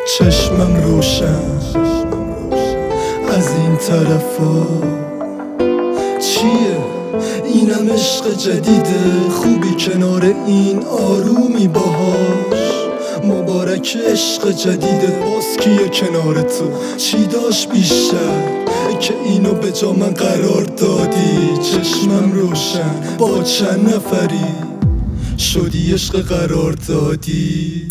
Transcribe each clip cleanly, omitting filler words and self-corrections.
چشمم روشن از این طرفا چیه؟ اینم عشق جدیده، خوبی کنار این آرومی باهاش. مبارک عشق جدیده، باز کیه کنار تو؟ چی داشت بیشتر که اینو به جا من قرار دادی؟ چشمم روشن با چند نفری شدی عشق قرار دادی.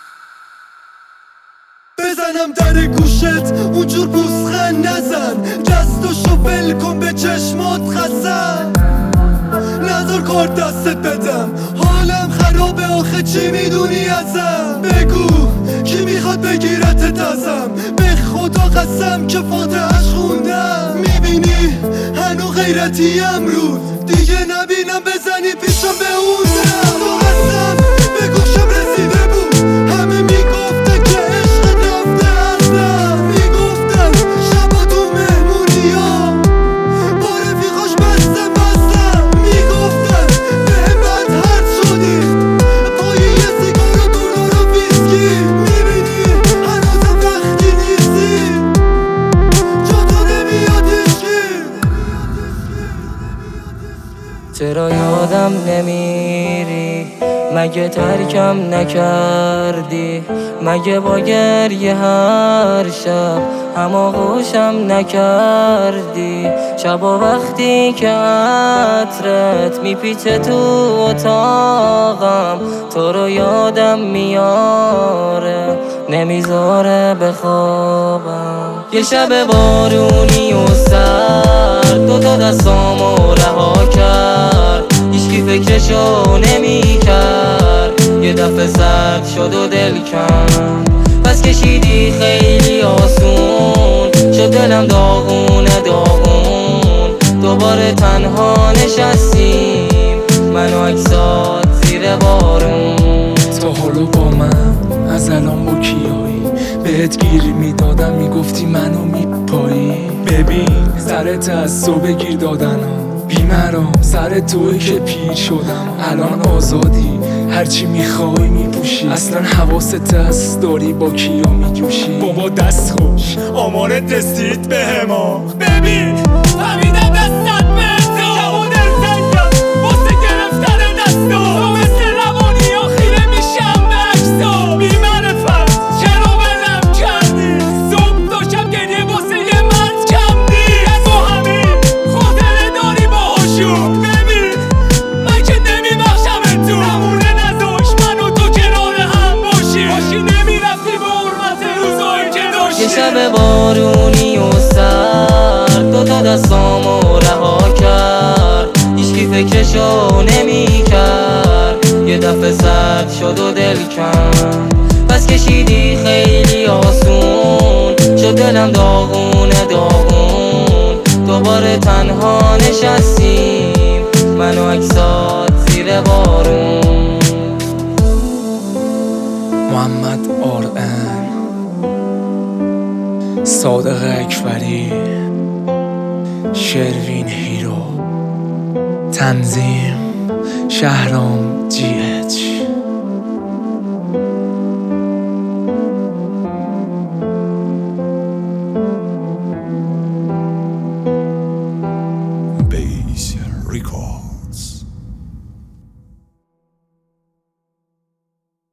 بزنم در گوشت اونجور بوسخن نزن، دستاشو ول کن به چشمات خزن، نذار کار دستت بدم حالم خرابه. آخه چی میدونی ازم؟ بگو کی میخواد بگیرتت ازم؟ به خدا قسم که فاتحش خوندم. میبینی هنو غیرتی امروز دیگه نبینم بزنی پیشم به اون درم. تو قسم به گوشم رسیده بود همه میگفته که عشق رفته ازم. میگفتن شبا تو مهمونی ها با رفیقاش بستم میگفتن به بد هرد شدی پای یه سیگار و دلار و ویسکی. میبینی هنوزم وقتی نیستی جا تو نمیاد هیچکی. چرا یادم نمیری؟ مگه ترکم نکردی؟ مگه با گریه هر شب هماغوشم نکردی؟ شبا وقتی که عطرت میپیچه تو اتاقم تو رو یادم میاره نمیذاره بخوابم. یه شب بارونی و سرد دوتا دستامو رها کرد، هیچکی فکرشو نمیکرد. یه دفعه سرد شد و دل کند، پس کشیدی خیلی آسون شد دلم داغونه داغون. دوباره تنها نشستیم من و عکسات زیر بارون. تا حالا با من از الان با کیایی بهت گیر میدادم میگفتی منو میپایی. ببین سرت از صبح گیر دادن ها بیمرام سر توی که پیر شدم. الان آزادی هرچی میخوای میپوشی، اصلا حواست هست داری با کیا میجوشی. بابا دست خوش آمارت رسید به هما. ببین فهمیدم دستت به تو کم و دل زنگم واسه گرفتن دستا. تو مثل روانی آخیره میشم به عکسا. بی معرفت چرا بلم کردی؟ صبح تا شب گریه واسه یه مرد کم نیست. تو همین خاطره داری باهاشون. ببین من که نمیبخشم تو نمونه نذاش من و تو کنار هم باشی. باشی نمیرفتی به حرمت روزایی که داشتی. یه شب بارونی و سرد دوتا دستامو رها کرد، هیچکی فکرشو نمیکرد. یه دفعه سرد شد و دل کند، پس کشیدی خیلی آسون شد دلم داغونه داغون. دوباره تنها نشستیم من و عکسات زیر بارون. محمد آرن، صادق اکبری، شروین هیرو، تنظیم شهرام